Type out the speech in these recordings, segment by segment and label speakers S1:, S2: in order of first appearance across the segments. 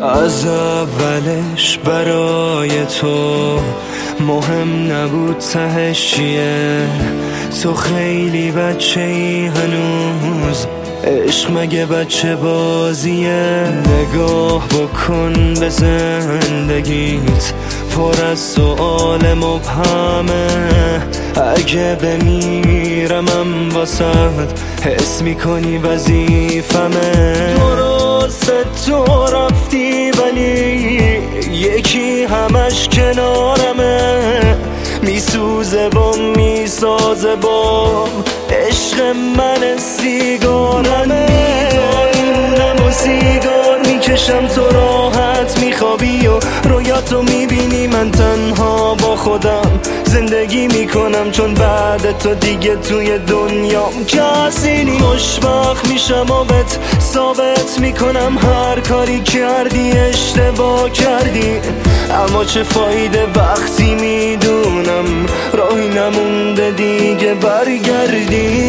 S1: از اولش برای تو مهم نبود تهش چیه. تو خیلی بچه‌ای هنوز، عشق مگه بچه بازیه. نگاه بکن به زندگیت، پر از سؤال مبهمه. اگه بمیرمم واسد حس میکنی وظیفمه. درسته تو رفتی ولی یکی همش کنارمه. میسوزه بام میسازه بام عشق من سیگارمه. میمونم و سیگار میکشم تو راحت میخوابی و رویاتو میبینی. من تنها با خودم زندگی میکنم چون بعد تو دیگه توی دنیام کسی نیست. خوشبخت میشم و بهت ثابت میکنم هر کاری کردی اشتباه کردی. اما چه فایده وقتی میدونم راهی نمونده دیگه برگردی.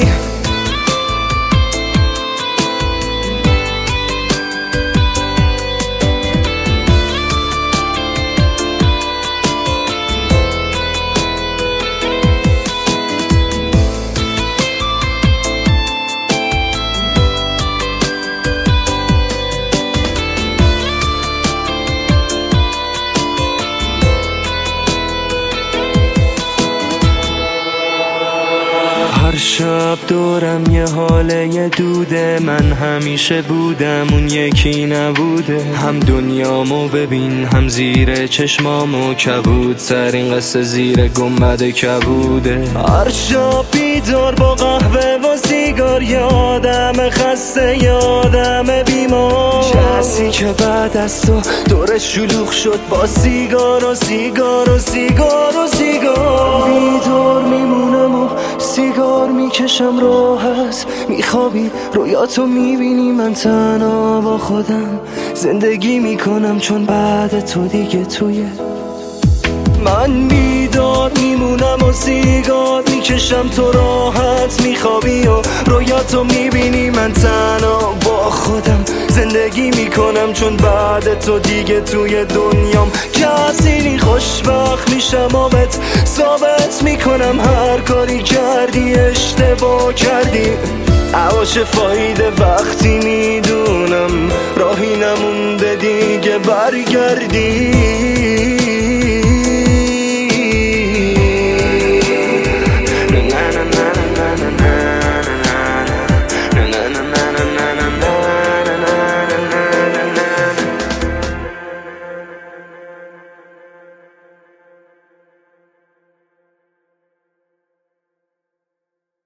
S1: هر شب دورم یه حاله یه دوده. من همیشه بودم اون یکی نبوده. هم دنیامو ببین هم زیر چشمامو کبود. ترین قصه زیر گنبد کبوده. هر شب بیدار با قهوه و سیگار، یادم خسته یادم بیمار. کسی که بعد از تو دورش شلوغ شد با سیگار و سیگار و سیگار و سیگار. بیدار میمونم و سیگار میکشم راحت میخوابی رویاتو میبینی. من تنها با خودم زندگی میکنم چون بعد تو دیگه توی من بیدار میمونم و سیگار میکشم تو راحت میخوابی و رویاتو میبینی. من تنها با خودم زندگی میکنم چون بعد تو دیگه توی دنیام کسی نی. خوشبخت میشم و بهت ثابت میکنم هر کاری کردی اشتباه کردی. اما چه فایده وقتی میدونم راهی نمونده دیگه برگردی.